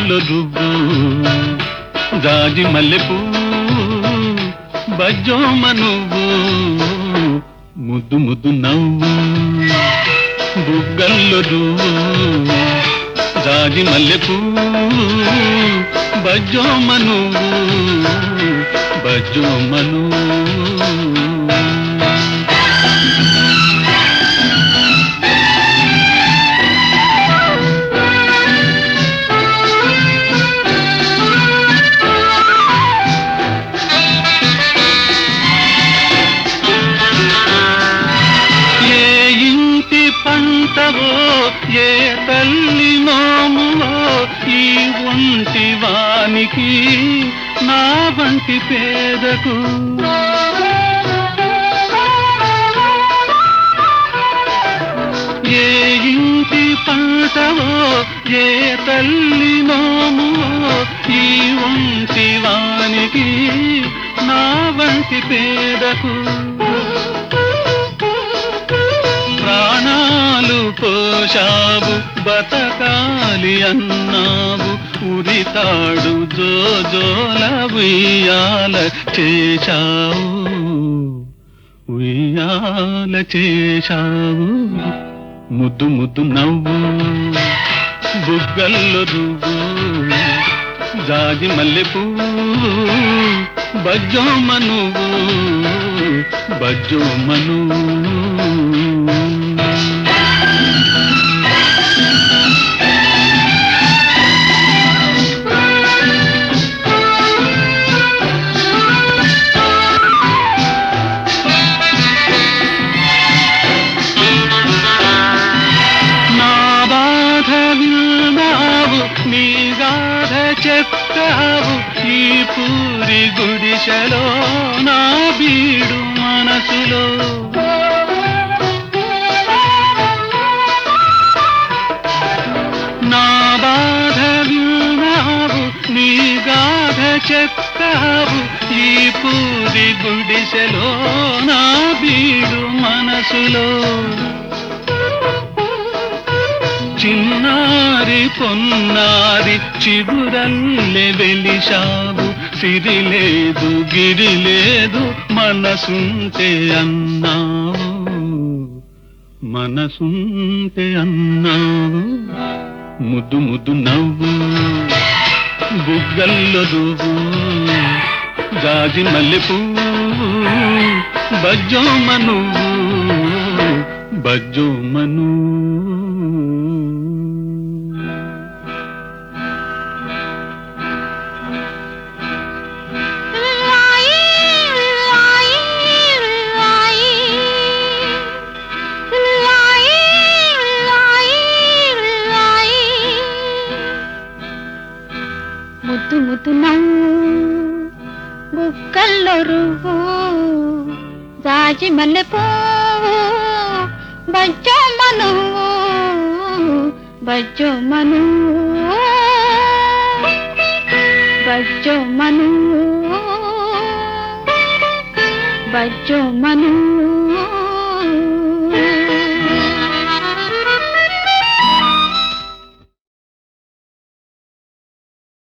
బుగ్గల్లో దువ్వు జాజి మల్లెపూ బజ్జోమ నువ్వు ముద్దు ముద్దు నవ్వు బుగ్గల్లో దువ్వు జాజి మల్లెపూ బజ్జోమ నువ్వు బజ్జోమ నువ్వు పంటవో ఏ తల్లి నోమువో ఈ ఒంటి వానికి నా వంటి పేదకు ఏ ఇంటి పంటవో ఏ తల్లి నోమువో ఈ ఒంటి వానికి నా వంటి పేదకు ప్రాణాలు పోషావు బతకాలి అన్నావు ఉరితాడు జోజోల ఉయ్యాల చేశావు ఉయ్యాల చేశావు ముద్దు ముద్దు నవ్వు బుగ్గల్లో దువ్వు జాజి మల్లెపూ బజ్జోమ నువ్వు బజ్జోమ నువ్వు నీ గాథ చెప్తావు ఈ పూరి గుడిసెలో నా బీడు మనసులో నా బాధ విన్నావు నీ గాథ చెప్తావు ఈ పూరి గుడిసెలో నా బీడు మనసులో చిన్నారి పొన్నారి చిగురల్లె వెలిశావు సిరి లేదు గిరి లేదు మనసుంటే అన్నావు మనసుంటే అన్నావు ముద్దు ముద్దు నవ్వు బుగ్గల్లో దువ్వు జాజి మల్లెపూ బజ్జోమ నువ్వు బజ్జోమ నువ్వు ముద్దు ముద్దు నవ్వు బుగ్గల్లో రువ్వు జాజి మల్లెపూ బజ్జోమ నువ్వు బజ్జోమ నువ్వు బజ్జోమ నువ్వు బజ్జోమ నువ్వు